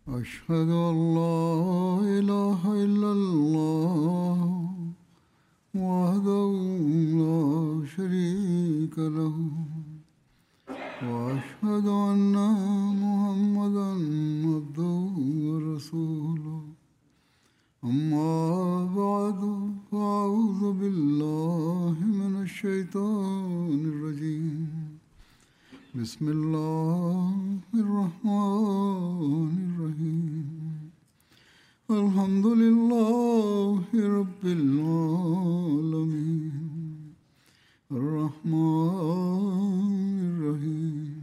أشهد أن لا إله إلا الله وحده لا شريك له وأشهد أن محمدا عبده ورسوله أما بعد فأعوذ بالله من الشيطان الرجيم بسم الله الرحمن الرحيم الحمد لله رب العالمين الرحمن الرحيم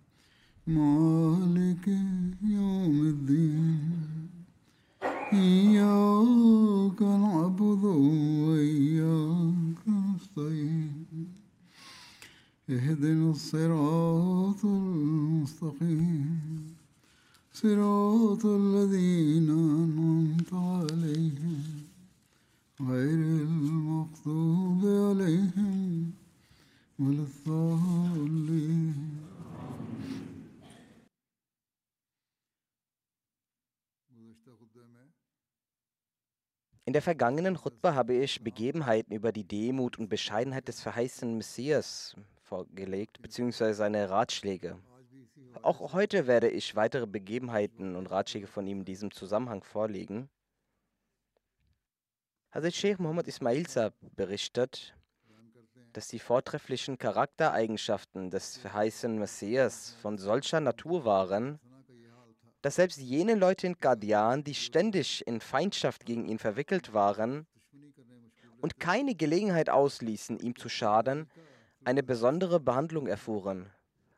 مالك يوم الدين إياك نعبد وإياك نستعين اهدنا الصراط المستقيم صراط الذين أنعمت عليهم غير المغضوب عليهم ولا الضالين. In der vergangenen Chutba habe ich Begebenheiten über die Demut und Bescheidenheit des verheißenen Messias vorgelegt, beziehungsweise seine Ratschläge. Auch heute werde ich weitere Begebenheiten und Ratschläge von ihm in diesem Zusammenhang vorlegen. Hazrat Sheikh Muhammad Ismail Sahib berichtet, dass die vortrefflichen Charaktereigenschaften des verheißenen Messias von solcher Natur waren, dass selbst jene Leute in Qadian, die ständig in Feindschaft gegen ihn verwickelt waren und keine Gelegenheit ausließen, ihm zu schaden, eine besondere Behandlung erfuhren.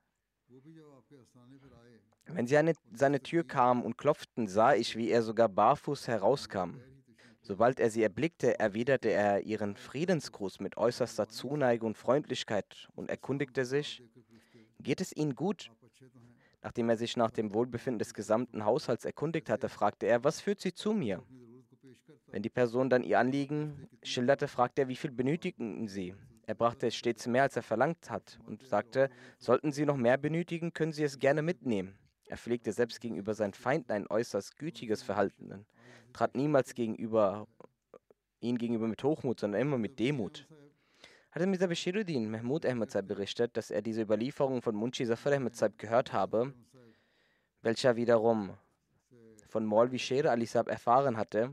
Wenn sie an seine Tür kamen und klopften, sah ich, wie er sogar barfuß herauskam. Sobald er sie erblickte, erwiderte er ihren Friedensgruß mit äußerster Zuneigung und Freundlichkeit und erkundigte sich: Geht es Ihnen gut? Nachdem er sich nach dem Wohlbefinden des gesamten Haushalts erkundigt hatte, fragte er: Was führt Sie zu mir? Wenn die Person dann ihr Anliegen schilderte, fragte er: Wie viel benötigen Sie? Er brachte stets mehr, als er verlangt hat, und sagte: Sollten Sie noch mehr benötigen, können Sie es gerne mitnehmen. Er pflegte selbst gegenüber seinen Feinden ein äußerst gütiges Verhalten, trat niemals ihnen gegenüber mit Hochmut, sondern immer mit Demut. Hazrat Mirza Bashiruddin Mahmud Ahmad Sahib berichtet, dass er diese Überlieferung von Munshi Zafar Ahmad Sahib gehört habe, welcher wiederum von Maulvi Sher Ali Sahib erfahren hatte,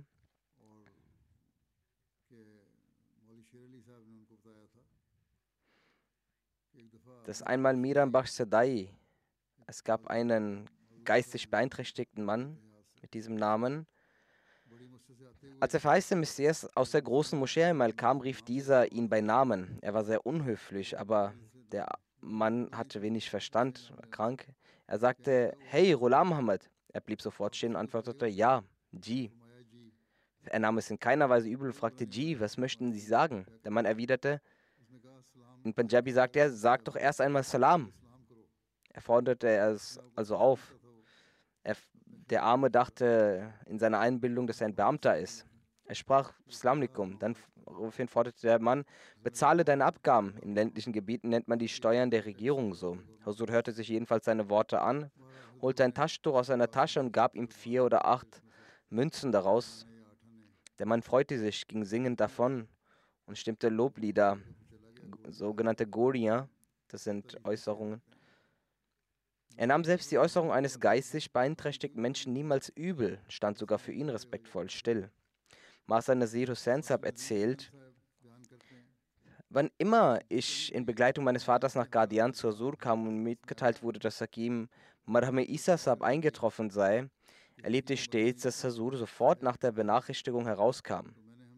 dass einmal Miran Bakhsh Sadai, es gab einen geistig beeinträchtigten Mann mit diesem Namen. Als der verheißene Messias aus der großen Moschee einmal kam, rief dieser ihn bei Namen. Er war sehr unhöflich, aber der Mann hatte wenig Verstand, war krank. Er sagte: Hey, Ghulam Muhammad. Er blieb sofort stehen und antwortete: Ja, Ji. Er nahm es in keiner Weise übel und fragte: Ji, was möchten Sie sagen? Der Mann erwiderte, in Punjabi sagte er: Sag doch erst einmal Salam. Er forderte es also auf. Der Arme dachte in seiner Einbildung, dass er ein Beamter ist. Er sprach: Assalamu alaikum. Daraufhin forderte der Mann: Bezahle deine Abgaben. In ländlichen Gebieten nennt man die Steuern der Regierung so. Huzur hörte sich jedenfalls seine Worte an, holte ein Taschentuch aus seiner Tasche und gab ihm 4 oder 8 Münzen daraus. Der Mann freute sich, ging singend davon und stimmte Loblieder, sogenannte Goria, das sind Äußerungen. Er nahm selbst die Äußerung eines geistig beeinträchtigten Menschen niemals übel, stand sogar für ihn respektvoll still. Master Nazir Hussain Sahib erzählt: Wann immer ich in Begleitung meines Vaters nach Qadian zur Sur kam und mitgeteilt wurde, dass Hakim Marhame Isa Sahib eingetroffen sei, erlebte ich stets, dass Hazur sofort nach der Benachrichtigung herauskam.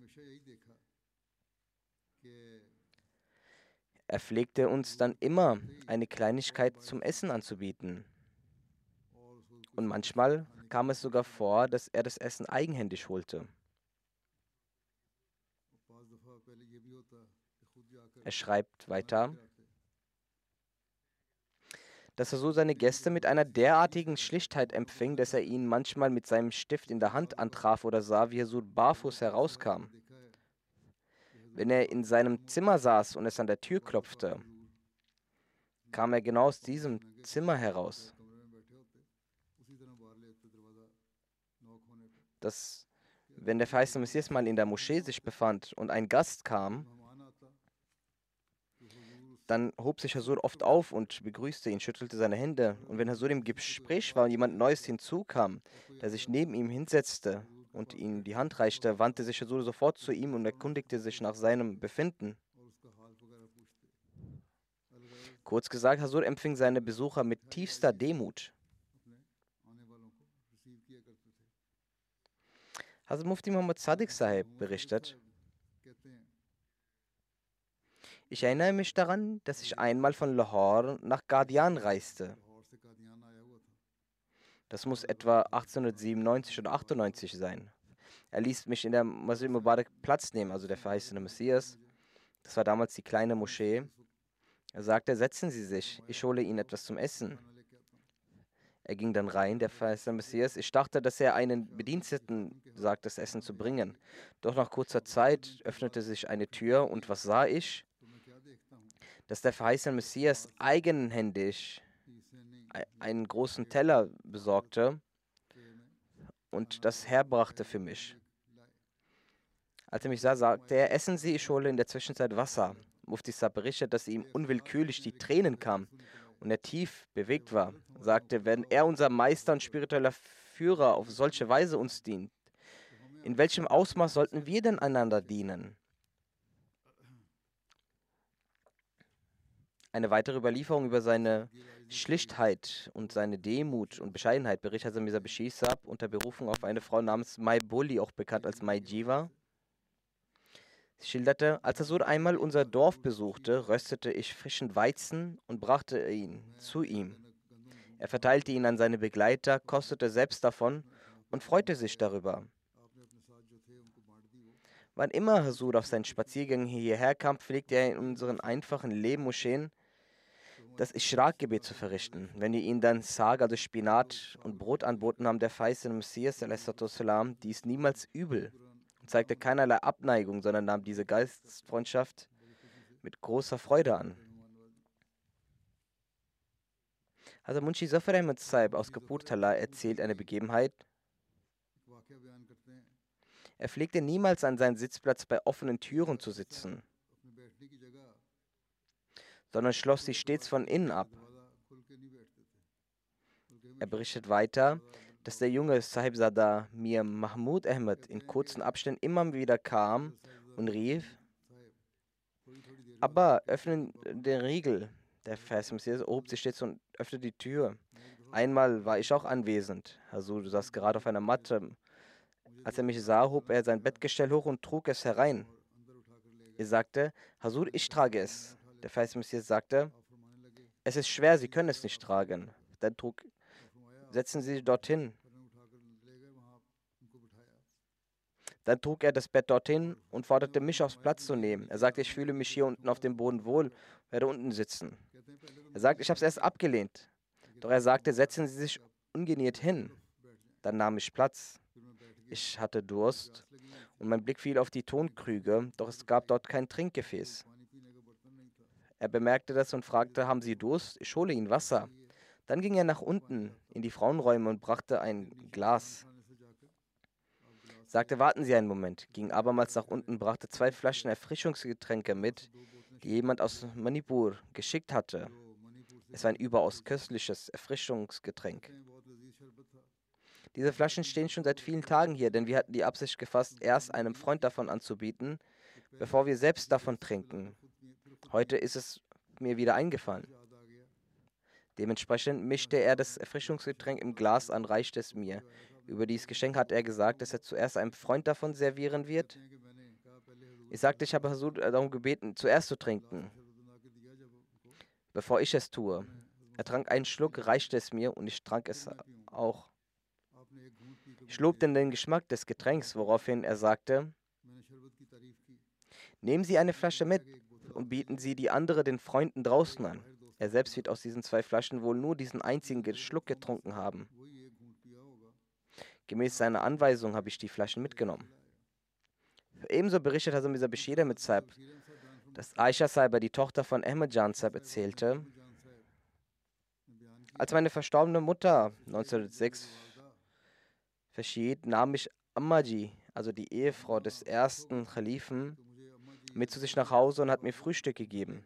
Er pflegte uns dann immer eine Kleinigkeit zum Essen anzubieten. Und manchmal kam es sogar vor, dass er das Essen eigenhändig holte. Er schreibt weiter, dass er so seine Gäste mit einer derartigen Schlichtheit empfing, dass er ihn manchmal mit seinem Stift in der Hand antraf oder sah, wie er so barfuß herauskam. Wenn er in seinem Zimmer saß und es an der Tür klopfte, kam er genau aus diesem Zimmer heraus. dass, wenn der verheißene Messias mal in der Moschee sich befand und ein Gast kam, dann hob sich Hasur oft auf und begrüßte ihn, schüttelte seine Hände. Und wenn Hasur im Gespräch war und jemand Neues hinzukam, der sich neben ihm hinsetzte und ihm die Hand reichte, wandte sich Hasur sofort zu ihm und erkundigte sich nach seinem Befinden. Kurz gesagt, Hasur empfing seine Besucher mit tiefster Demut. Hazrat Mufti Muhammad Sadiq Sahib berichtet: Ich erinnere mich daran, dass ich einmal von Lahore nach Qadian reiste. Das muss etwa 1897 oder 98 sein. Er ließ mich in der Masjid Mubarak Platz nehmen, also der verheißene Messias. Das war damals die kleine Moschee. Er sagte, setzen Sie sich, ich hole Ihnen etwas zum Essen. Er ging dann rein, der verheißene Messias. Ich dachte, dass er einen Bediensteten sagt, das Essen zu bringen. Doch nach kurzer Zeit öffnete sich eine Tür und was sah ich? Dass der verheißene Messias eigenhändig einen großen Teller besorgte und das herbrachte für mich. Als er mich sah, sagte er, essen Sie, ich hole in der Zwischenzeit Wasser. Mufti Saab berichtet, dass ihm unwillkürlich die Tränen kamen und er tief bewegt war. Sagte, wenn er, unser Meister und spiritueller Führer, auf solche Weise uns dient, in welchem Ausmaß sollten wir denn einander dienen? Eine weitere Überlieferung über seine Schlichtheit und seine Demut und Bescheidenheit berichtet Hazrat Mirza Bashir Saab unter Berufung auf eine Frau namens Mai Boli, auch bekannt als Mai Jiva. Sie schilderte, als Hasur einmal unser Dorf besuchte, röstete ich frischen Weizen und brachte ihn zu ihm. Er verteilte ihn an seine Begleiter, kostete selbst davon und freute sich darüber. Wann immer Hasur auf seinen Spaziergängen hierher kam, pflegte er in unseren einfachen Lebenmoscheen das Ishraq-Gebet zu verrichten. Wenn wir ihm dann Sag, also Spinat und Brot anboten, nahm der verheißene Messias salam dies niemals übel und zeigte keinerlei Abneigung, sondern nahm diese Geistesfreundschaft mit großer Freude an. Hazrat Munshi Zafar Ahmad Sahib aus Kapurthala erzählt eine Begebenheit. Er pflegte niemals an seinen Sitzplatz bei offenen Türen zu sitzen, sondern schloss sie stets von innen ab. Er berichtet weiter, dass der junge Sahibzada Mir Mahmud Ahmad in kurzen Abständen immer wieder kam und rief, aber öffnen den Riegel. Der Vers-Messias erhob sich stets und öffnete die Tür. Einmal war ich auch anwesend. Hasur saß gerade auf einer Matte. Als er mich sah, hob er sein Bettgestell hoch und trug es herein. Er sagte, Hasur, ich trage es. Der Vers-Messias sagte, es ist schwer, Sie können es nicht tragen. Setzen Sie sich dorthin. Dann trug er das Bett dorthin und forderte mich aufs Platz zu nehmen. Er sagte, ich fühle mich hier unten auf dem Boden wohl, werde unten sitzen. Er sagte, ich habe es erst abgelehnt. Doch er sagte, setzen Sie sich ungeniert hin. Dann nahm ich Platz. Ich hatte Durst und mein Blick fiel auf die Tonkrüge, doch es gab dort kein Trinkgefäß. Er bemerkte das und fragte, haben Sie Durst? Ich hole Ihnen Wasser. Dann ging er nach unten in die Frauenräume und brachte ein Glas. Sagte, warten Sie einen Moment, ging abermals nach unten, brachte 2 Flaschen Erfrischungsgetränke mit, die jemand aus Manipur geschickt hatte. Es war ein überaus köstliches Erfrischungsgetränk. Diese Flaschen stehen schon seit vielen Tagen hier, denn wir hatten die Absicht gefasst, erst einem Freund davon anzubieten, bevor wir selbst davon trinken. Heute ist es mir wieder eingefallen. Dementsprechend mischte er das Erfrischungsgetränk im Glas an, reichte es mir. Über dieses Geschenk hat er gesagt, dass er zuerst einem Freund davon servieren wird. Ich sagte, ich habe Hasur darum gebeten, zuerst zu trinken, bevor ich es tue. Er trank einen Schluck, reichte es mir und ich trank es auch. Ich lobte den Geschmack des Getränks, woraufhin er sagte, nehmen Sie eine Flasche mit und bieten Sie die andere den Freunden draußen an. Er selbst wird aus diesen 2 Flaschen wohl nur diesen einzigen Schluck getrunken haben. Gemäß seiner Anweisung habe ich die Flaschen mitgenommen. Ebenso berichtet Hazrat Mirza Bashir Ahmad Sahib, dass Aisha Sahiba, die Tochter von Ahmad Jan Sahib, erzählte, als meine verstorbene Mutter 1906 verschied, nahm ich Ammaji, also die Ehefrau des ersten Khalifen, mit zu sich nach Hause und hat mir Frühstück gegeben.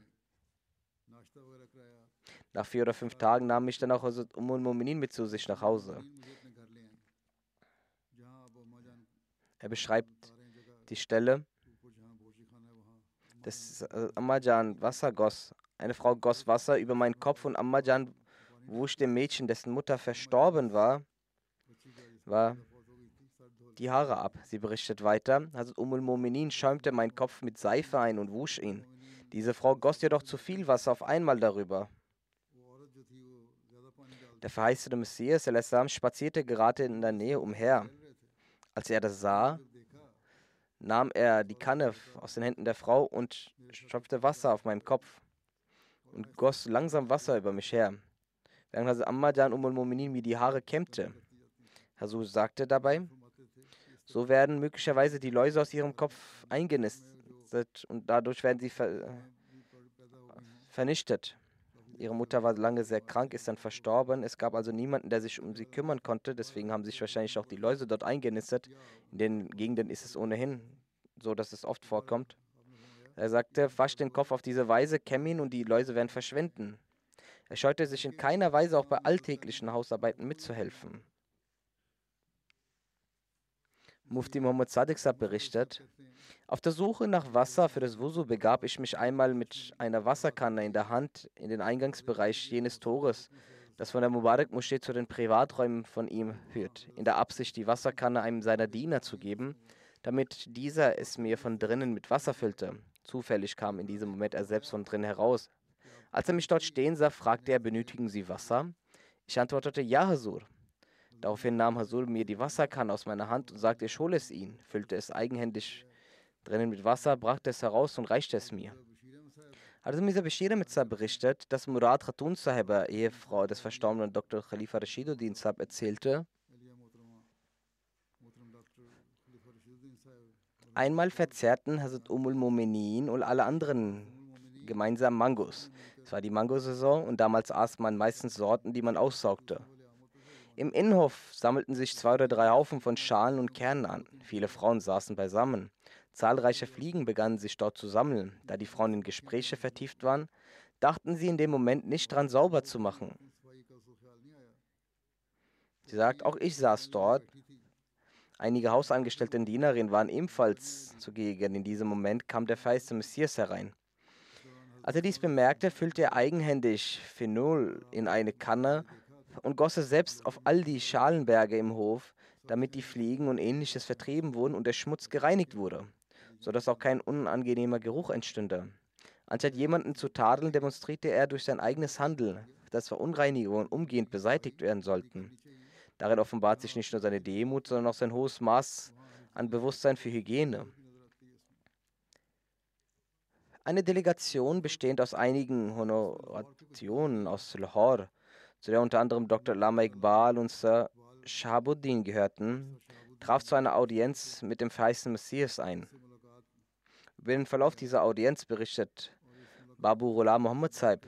Nach 4 oder 5 Tagen nahm mich dann auch Hazrat Mu'min mit zu sich nach Hause. Er beschreibt die Stelle, dass Ammajan Wasser goss. Eine Frau goss Wasser über meinen Kopf und Ammajan wusch dem Mädchen, dessen Mutter verstorben war, die Haare ab. Sie berichtet weiter, Hazrat Mu'minin schäumte meinen Kopf mit Seife ein und wusch ihn. Diese Frau goss jedoch zu viel Wasser auf einmal darüber. Der verheißene Messias al-Islam spazierte gerade in der Nähe umher. Als er das sah, nahm er die Kanne aus den Händen der Frau und stopfte Wasser auf meinem Kopf und goss langsam Wasser über mich her, während Hazrat Ammajan Mu'minin mir die Haare kämmte. Hazur sagte dabei, so werden möglicherweise die Läuse aus ihrem Kopf eingenistet und dadurch werden sie vernichtet. Ihre Mutter war lange sehr krank, ist dann verstorben. Es gab also niemanden, der sich um sie kümmern konnte. Deswegen haben sich wahrscheinlich auch die Läuse dort eingenistet. In den Gegenden ist es ohnehin so, dass es oft vorkommt. Er sagte, wasch den Kopf auf diese Weise, kämm ihn und die Läuse werden verschwinden. Er scheute sich in keiner Weise auch bei alltäglichen Hausarbeiten mitzuhelfen. Mufti Muhammad Sadiq Sahib berichtet, auf der Suche nach Wasser für das Wusu begab ich mich einmal mit einer Wasserkanne in der Hand in den Eingangsbereich jenes Tores, das von der Mubarak-Moschee zu den Privaträumen von ihm führt, in der Absicht, die Wasserkanne einem seiner Diener zu geben, damit dieser es mir von drinnen mit Wasser füllte. Zufällig kam in diesem Moment er selbst von drinnen heraus. Als er mich dort stehen sah, fragte er, benötigen Sie Wasser? Ich antwortete, ja, Hazur. Daraufhin nahm Hazur mir die Wasserkanne aus meiner Hand und sagte, ich hole es Ihnen, füllte es eigenhändig drinnen mit Wasser, brachte es heraus und reichte es mir. Hazrat Mirza Bashir Ahmed Sahib berichtet, dass Murad Khatun Sahiba, Ehefrau des verstorbenen Dr. Khalifa Rashiduddin Sahib, erzählte, einmal verzehrten Hazrat Mu'minin und alle anderen gemeinsam Mangos. Es war die Mangosaison und damals aß man meistens Sorten, die man aussaugte. Im Innenhof sammelten sich 2 oder 3 Haufen von Schalen und Kernen an. Viele Frauen saßen beisammen. Zahlreiche Fliegen begannen sich dort zu sammeln. Da die Frauen in Gespräche vertieft waren, dachten sie in dem Moment nicht dran, sauber zu machen. Sie sagt, auch ich saß dort. Einige hausangestellte Dienerinnen waren ebenfalls zugegen. In diesem Moment kam der verheißene Messias herein. Als er dies bemerkte, füllte er eigenhändig Phenol in eine Kanne und goss es selbst auf all die Schalenberge im Hof, damit die Fliegen und ähnliches vertrieben wurden und der Schmutz gereinigt wurde, sodass auch kein unangenehmer Geruch entstünde. Anstatt jemanden zu tadeln, demonstrierte er durch sein eigenes Handeln, dass Verunreinigungen umgehend beseitigt werden sollten. Darin offenbart sich nicht nur seine Demut, sondern auch sein hohes Maß an Bewusstsein für Hygiene. Eine Delegation bestehend aus einigen Honorationen aus Lahore, zu der unter anderem Dr. Allama Iqbal und Sir Shahabuddin gehörten, traf zu einer Audienz mit dem verheißenen Messias ein. Über den Verlauf dieser Audienz berichtet Babu Ghulam Muhammad Sahib,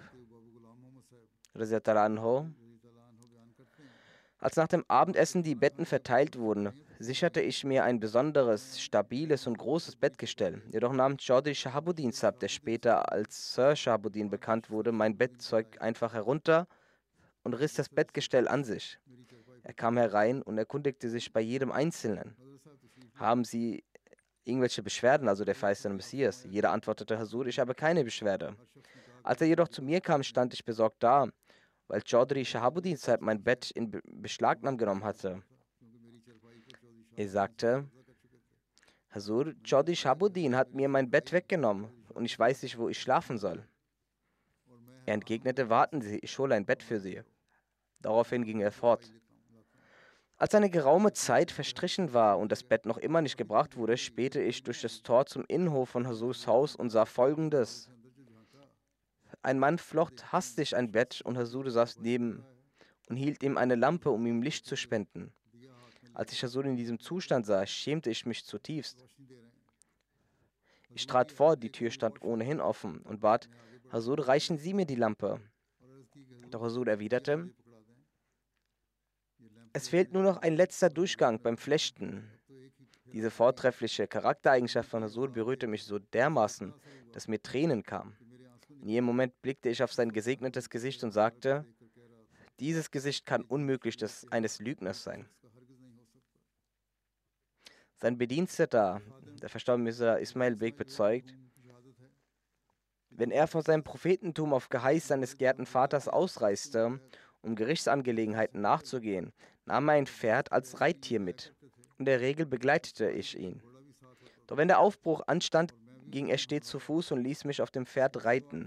anhu, als nach dem Abendessen die Betten verteilt wurden, sicherte ich mir ein besonderes, stabiles und großes Bettgestell. Jedoch nahm Chaudhry Shahabuddin Sahib, der später als Sir Shahabuddin bekannt wurde, mein Bettzeug einfach herunter und riss das Bettgestell an sich. Er kam herein und erkundigte sich bei jedem Einzelnen. Haben Sie irgendwelche Beschwerden, also der verheißene Messias? Jeder antwortete, Hazur, ich habe keine Beschwerde. Als er jedoch zu mir kam, stand ich besorgt da, weil Chaudhry Shahabuddin Sahib mein Bett in Beschlagnahme genommen hatte. Er sagte, Hazur, Chaudhry Shahabuddin hat mir mein Bett weggenommen und ich weiß nicht, wo ich schlafen soll. Er entgegnete, warten Sie, ich hole ein Bett für Sie. Daraufhin ging er fort. Als eine geraume Zeit verstrichen war und das Bett noch immer nicht gebracht wurde, spähte ich durch das Tor zum Innenhof von Hazurs Haus und sah Folgendes. Ein Mann flocht hastig ein Bett und Hazur saß neben und hielt ihm eine Lampe, um ihm Licht zu spenden. Als ich Hazur in diesem Zustand sah, schämte ich mich zutiefst. Ich trat vor, die Tür stand ohnehin offen und bat, Hazur, reichen Sie mir die Lampe. Doch Hazur erwiderte, es fehlt nur noch ein letzter Durchgang beim Flechten. Diese vortreffliche Charaktereigenschaft von Huzur berührte mich so dermaßen, dass mir Tränen kamen. In jedem Moment blickte ich auf sein gesegnetes Gesicht und sagte, dieses Gesicht kann unmöglich das eines Lügners sein. Sein Bediensteter, der verstorbene Mirza Ismail Beg, bezeugt, wenn er vor seinem Prophetentum auf Geheiß seines geehrten Vaters ausreiste, um Gerichtsangelegenheiten nachzugehen, nahm er ein Pferd als Reittier mit. In der Regel begleitete ich ihn. Doch wenn der Aufbruch anstand, ging er stets zu Fuß und ließ mich auf dem Pferd reiten.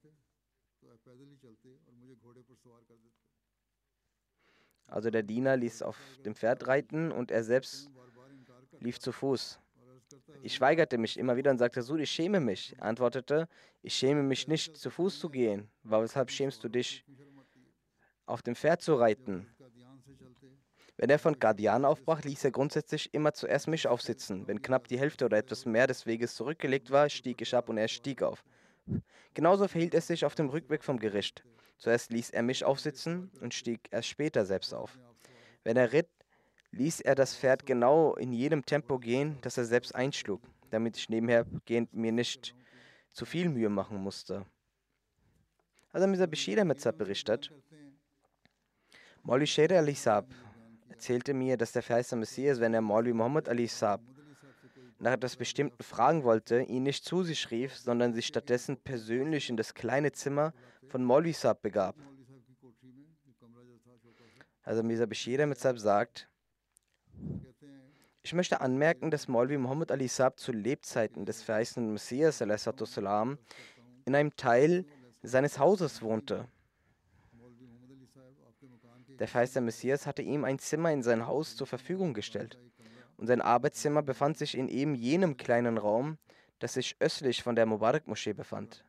Also der Diener ließ auf dem Pferd reiten und er selbst lief zu Fuß. Ich weigerte mich immer wieder und sagte, Sud, ich schäme mich. Er antwortete, ich schäme mich nicht, zu Fuß zu gehen. Weshalb schämst du dich, auf dem Pferd zu reiten? Wenn er von Qadian aufbrach, ließ er grundsätzlich immer zuerst mich aufsitzen. Wenn knapp die Hälfte oder etwas mehr des Weges zurückgelegt war, stieg ich ab und er stieg auf. Genauso verhielt es sich auf dem Rückweg vom Gericht. Zuerst ließ er mich aufsitzen und stieg erst später selbst auf. Wenn er ritt, ließ er das Pferd genau in jedem Tempo gehen, das er selbst einschlug, damit ich nebenhergehend mir nicht zu viel Mühe machen musste. Also Mirza Bashir Ahmad Sahib berichtet, Maulvi Sher Ali Sahib erzählte mir, dass der verheißene Messias, wenn er Maulvi Muhammad Ali Sahib nach etwas Bestimmten fragen wollte, ihn nicht zu sich rief, sondern sich stattdessen persönlich in das kleine Zimmer von Maulvi Sahib begab. Also Mirza Bashir Ahmad Sahib sagt, ich möchte anmerken, dass Maulvi Muhammad Ali Sahib zu Lebzeiten des verheißenen Messias salam, in einem Teil seines Hauses wohnte. Der verheißene Messias hatte ihm ein Zimmer in sein Haus zur Verfügung gestellt. Und sein Arbeitszimmer befand sich in eben jenem kleinen Raum, das sich östlich von der Mubarak-Moschee befand.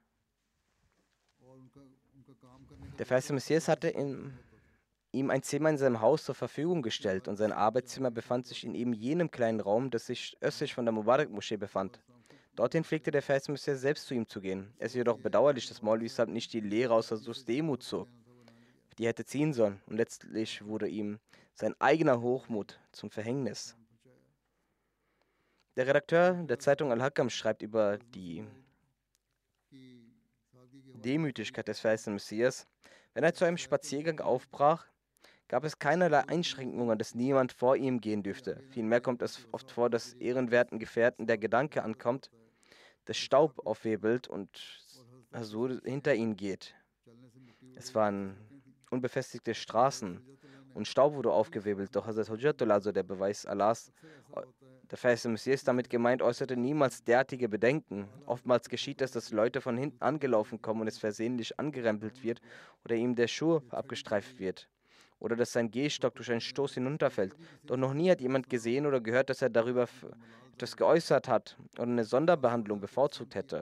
Der verheißene Messias hatte ihm ein Zimmer in seinem Haus zur Verfügung gestellt und sein Arbeitszimmer befand sich in eben jenem kleinen Raum, das sich östlich von der Mubarak-Moschee befand. Dorthin pflegte der verheißene Messias selbst zu ihm zu gehen. Es ist jedoch bedauerlich, dass Maulvi Sahib nicht die Lehre aus Huzurs Demut zog, die er hätte ziehen sollen, und letztlich wurde ihm sein eigener Hochmut zum Verhängnis. Der Redakteur der Zeitung Al-Hakam schreibt über die Demütigkeit des verheißenen Messias. Wenn er zu einem Spaziergang aufbrach, gab es keinerlei Einschränkungen, dass niemand vor ihm gehen dürfte. Vielmehr kommt es oft vor, dass ehrenwerten Gefährten der Gedanke ankommt, dass Staub aufwirbelt und so hinter ihnen geht. Es waren unbefestigte Straßen und Staub wurde aufgewirbelt, doch Hazrat Hujjatullah, also der Beweis Allahs, der verheißene Messias damit gemeint, äußerte niemals derartige Bedenken. Oftmals geschieht es, dass Leute von hinten angelaufen kommen und es versehentlich angerempelt wird oder ihm der Schuh abgestreift wird. Oder dass sein Gehstock durch einen Stoß hinunterfällt. Doch noch nie hat jemand gesehen oder gehört, dass er darüber etwas geäußert hat oder eine Sonderbehandlung bevorzugt hätte.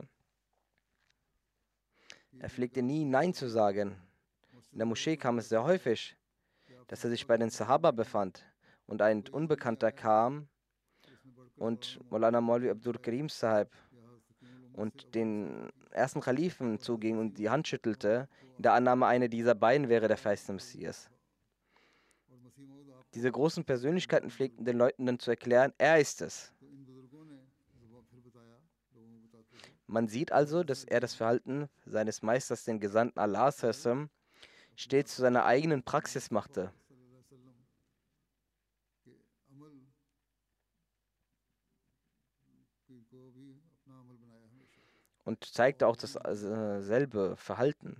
Er pflegte nie Nein zu sagen. In der Moschee kam es sehr häufig, dass er sich bei den Sahaba befand und ein Unbekannter kam und Maulana Maulvi Abdul Karim Sahib und den ersten Khalifen zuging und die Hand schüttelte, in der Annahme, einer dieser beiden wäre der verheißene Messias. Diese großen Persönlichkeiten pflegten den Leuten dann zu erklären, er ist es. Man sieht also, dass er das Verhalten seines Meisters, den Gesandten Allah, stets zu seiner eigenen Praxis machte. Und zeigte auch dasselbe Verhalten.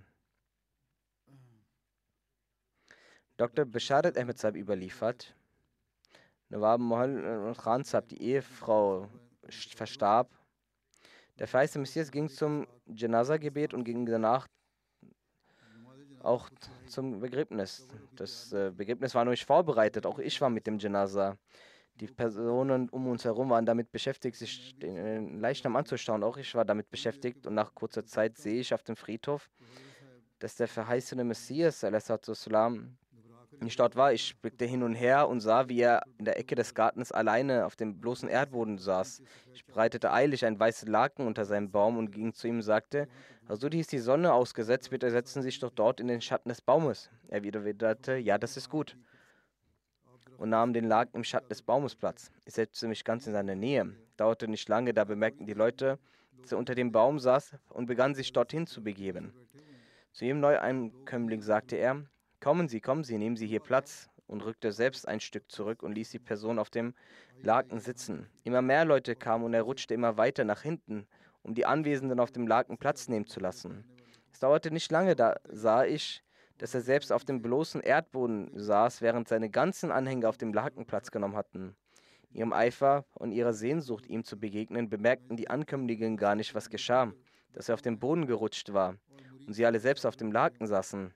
Dr. Basharat Ahmed Sahib überliefert, Nawab Mohal Khan Sahib, die Ehefrau, verstarb. Der verheißene Messias ging zum Janaza-Gebet und ging danach auch zum Begräbnis. Das Begräbnis war noch nicht vorbereitet, auch ich war mit dem Janaza. Die Personen um uns herum waren damit beschäftigt, sich den Leichnam anzuschauen. Auch ich war damit beschäftigt und nach kurzer Zeit sehe ich auf dem Friedhof, dass der verheißene Messias nicht dort war. Ich blickte hin und her und sah, wie er in der Ecke des Gartens alleine auf dem bloßen Erdboden saß. Ich breitete eilig ein weißes Laken unter seinem Baum und ging zu ihm und sagte, also hier ist die Sonne ausgesetzt, bitte setzen Sie sich doch dort in den Schatten des Baumes. Er erwiderte, ja, das ist gut. und nahm den Laken im Schatten des Baumes Platz. Ich setzte mich ganz in seine Nähe. Dauerte nicht lange, da bemerkten die Leute, dass er unter dem Baum saß und begannen sich dorthin zu begeben. Zu jedem Neueinkömmling sagte er: kommen Sie, nehmen Sie hier Platz, und rückte selbst ein Stück zurück und ließ die Person auf dem Laken sitzen. Immer mehr Leute kamen und er rutschte immer weiter nach hinten, um die Anwesenden auf dem Laken Platz nehmen zu lassen. Es dauerte nicht lange, da sah ich, dass er selbst auf dem bloßen Erdboden saß, während seine ganzen Anhänger auf dem Laken Platz genommen hatten. In ihrem Eifer und ihrer Sehnsucht, ihm zu begegnen, bemerkten die Ankömmlinge gar nicht, was geschah, dass er auf dem Boden gerutscht war und sie alle selbst auf dem Laken saßen.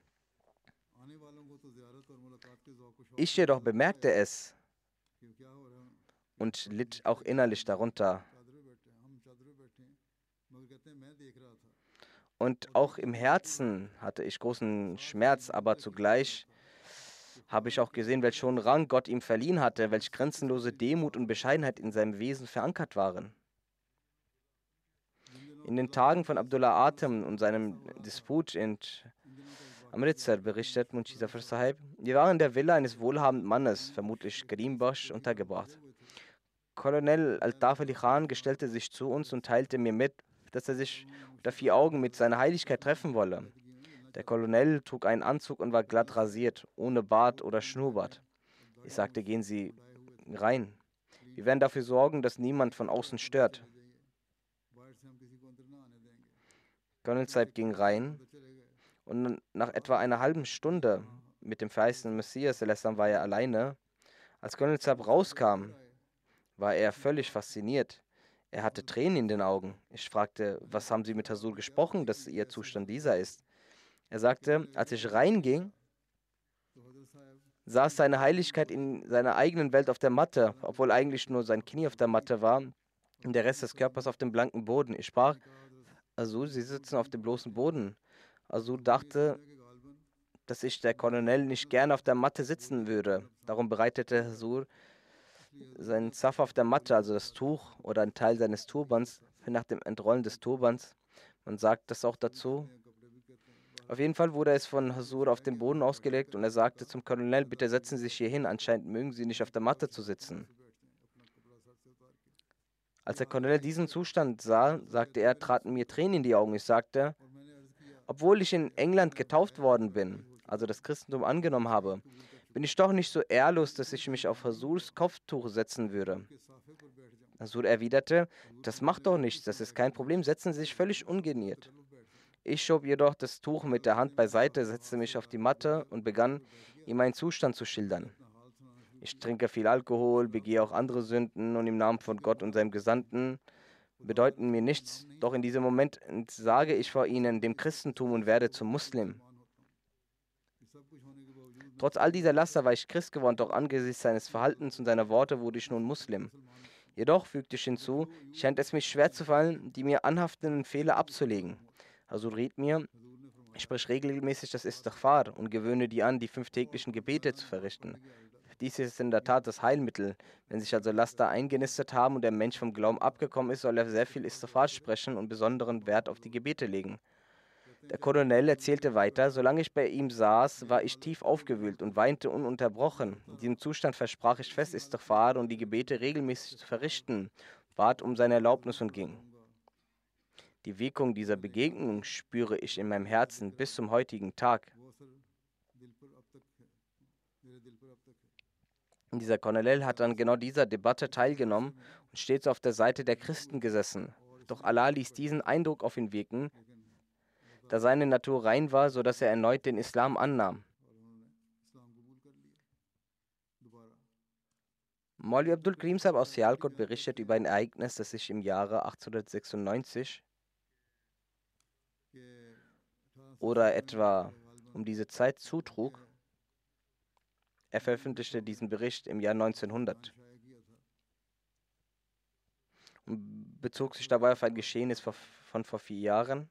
Ich jedoch bemerkte es und litt auch innerlich darunter. Und auch im Herzen hatte ich großen Schmerz, aber zugleich habe ich auch gesehen, welch hohen Rang Gott ihm verliehen hatte, welch grenzenlose Demut und Bescheidenheit in seinem Wesen verankert waren. In den Tagen von Abdullah Atem und seinem Disput in Amritsar berichtet Munshi Zafar Sahib: Wir waren in der Villa eines wohlhabenden Mannes, vermutlich Karim Bakhsh, untergebracht. Colonel Altaf Ali Khan gestellte sich zu uns und teilte mir mit, dass er sich unter 4 Augen mit seiner Heiligkeit treffen wolle. Der Colonel trug einen Anzug und war glatt rasiert, ohne Bart oder Schnurrbart. Ich sagte: Gehen Sie rein. Wir werden dafür sorgen, dass niemand von außen stört. Colonel Saib ging rein und nach etwa einer halben Stunde mit dem verheißenen Messias war er alleine. Als Colonel Saib rauskam, war er völlig fasziniert. Er hatte Tränen in den Augen. Ich fragte: Was haben Sie mit Hazur gesprochen, dass Ihr Zustand dieser ist? Er sagte: Als ich reinging, saß seine Heiligkeit in seiner eigenen Welt auf der Matte, obwohl eigentlich nur sein Knie auf der Matte war und der Rest des Körpers auf dem blanken Boden. Ich sprach: Azur, Sie sitzen auf dem bloßen Boden. Azur dachte, dass ich, der Colonel, nicht gerne auf der Matte sitzen würde. Darum bereitete Azur seinen Zaf auf der Matte, also das Tuch oder ein Teil seines Turbans, nach dem Entrollen des Turbans. Man sagt das auch dazu. Auf jeden Fall wurde es von Hazur auf den Boden ausgelegt und er sagte zum Colonel: Bitte setzen Sie sich hier hin, anscheinend mögen Sie nicht auf der Matte zu sitzen. Als der Colonel diesen Zustand sah, sagte er, traten mir Tränen in die Augen. Ich sagte: Obwohl ich in England getauft worden bin, also das Christentum angenommen habe, bin ich doch nicht so ehrlos, dass ich mich auf Hazurs Kopftuch setzen würde. Hazur erwiderte: Das macht doch nichts, das ist kein Problem, setzen Sie sich völlig ungeniert. Ich schob jedoch das Tuch mit der Hand beiseite, setzte mich auf die Matte und begann, ihm meinen Zustand zu schildern. Ich trinke viel Alkohol, begehe auch andere Sünden und im Namen von Gott und seinem Gesandten bedeuten mir nichts. Doch in diesem Moment entsage ich vor ihnen dem Christentum und werde zum Muslim. Trotz all dieser Laster war ich Christ geworden, doch angesichts seines Verhaltens und seiner Worte wurde ich nun Muslim. Jedoch, fügte ich hinzu, scheint es mir schwer zu fallen, die mir anhaftenden Fehler abzulegen. Hazur riet mir, ich sprich regelmäßig das Istighfar und gewöhne dir an, die 5 täglichen Gebete zu verrichten. Dies ist in der Tat das Heilmittel. Wenn sich also Laster eingenistet haben und der Mensch vom Glauben abgekommen ist, soll er sehr viel Istighfar sprechen und besonderen Wert auf die Gebete legen. Der Colonel erzählte weiter: Solange ich bei ihm saß, war ich tief aufgewühlt und weinte ununterbrochen. In diesem Zustand versprach ich fest, Istighfar und die Gebete regelmäßig zu verrichten, bat um seine Erlaubnis und ging. Die Wirkung dieser Begegnung spüre ich in meinem Herzen bis zum heutigen Tag. Dieser Colonel hat an genau dieser Debatte teilgenommen und stets auf der Seite der Christen gesessen. Doch Allah ließ diesen Eindruck auf ihn wirken, da seine Natur rein war, sodass er erneut den Islam annahm. Maulvi Abdul Karim Sahib aus Sialkot berichtet über ein Ereignis, das sich im Jahre 1896 oder etwa um diese Zeit zutrug. Er veröffentlichte diesen Bericht im Jahr 1900 und bezog sich dabei auf ein Geschehnis von vor 4 Jahren.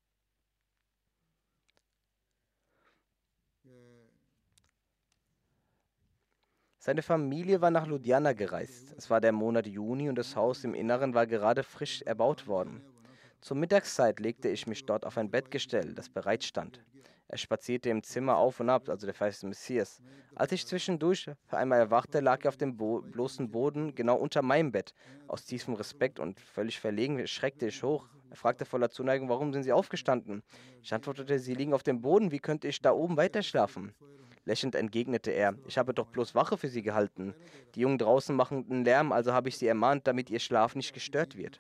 Seine Familie war nach Ludhiana gereist. Es war der Monat Juni und das Haus im Inneren war gerade frisch erbaut worden. Zur Mittagszeit legte ich mich dort auf ein Bettgestell, das bereit stand. Er spazierte im Zimmer auf und ab, also der verheißene Messias. Als ich zwischendurch für einmal erwachte, lag er auf dem bloßen Boden, genau unter meinem Bett. Aus tiefem Respekt und völlig verlegen schreckte ich hoch. Er fragte voller Zuneigung, warum sind Sie aufgestanden? Ich antwortete, Sie liegen auf dem Boden, wie könnte ich da oben weiter schlafen? Lächelnd entgegnete er, ich habe doch bloß Wache für Sie gehalten. Die Jungen draußen machen einen Lärm, also habe ich Sie ermahnt, damit Ihr Schlaf nicht gestört wird.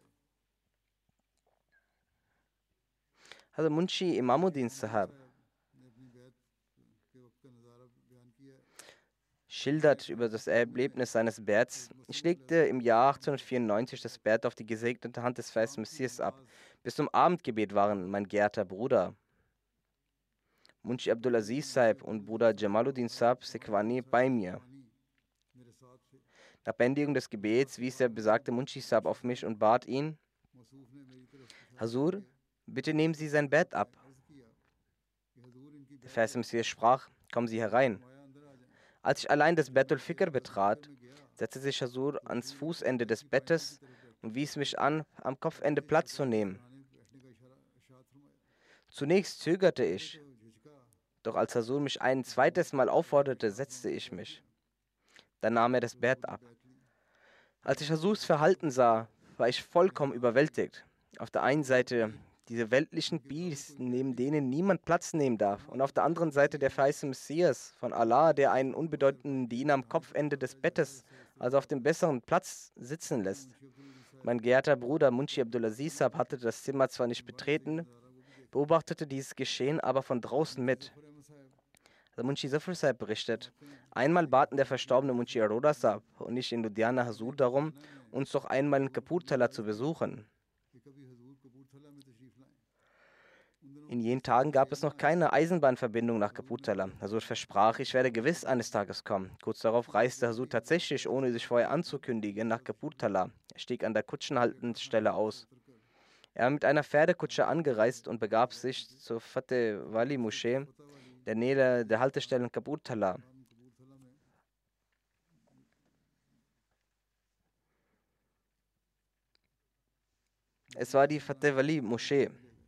Also Munshi Imamuddin Sahab schildert über das Erlebnis seines Bärts. Ich legte im Jahr 1894 das Bärt auf die gesegnete Hand des verheißten Messias ab. Bis zum Abendgebet waren mein geehrter Bruder Munshi Abdulaziz Sahib und Bruder Jamaluddin Sahib Sekwani bei mir. Nach Beendigung des Gebets wies der besagte Munshi Sahib auf mich und bat ihn, Hazur, bitte nehmen Sie sein Bett ab. Der verheißte Messias sprach, kommen Sie herein. Als ich allein das Bettul Fikr betrat, setzte sich Hazur ans Fußende des Bettes und wies mich an, am Kopfende Platz zu nehmen. Zunächst zögerte ich, doch als Hazur mich ein zweites Mal aufforderte, setzte ich mich. Dann nahm er das Bett ab. Als ich Hazurs Verhalten sah, war ich vollkommen überwältigt. Auf der einen Seite diese weltlichen Biester, neben denen niemand Platz nehmen darf, und auf der anderen Seite der verheißene Messias von Allah, der einen unbedeutenden Diener am Kopfende des Bettes, also auf dem besseren Platz, sitzen lässt. Mein geehrter Bruder Munshi Abdulaziz Sahib hatte das Zimmer zwar nicht betreten, beobachtete dieses Geschehen aber von draußen mit. Also Munshi Zafar Sahib berichtet, einmal baten der verstorbene Munshi Aroda Sahib und ich in Ludhiana Hazur darum, uns doch einmal in Kapurthala zu besuchen. In jenen Tagen gab es noch keine Eisenbahnverbindung nach Kapurthala. Hazur versprach, ich werde gewiss eines Tages kommen. Kurz darauf reiste Hazur tatsächlich, ohne sich vorher anzukündigen, nach Kapurthala. Er stieg an der Kutschenhaltestelle aus. Er war mit einer Pferdekutsche angereist und begab sich zur Fateh Wali Moschee, der Nähe der Haltestelle in Kapurthala. Es war die Fateh Wali Moschee.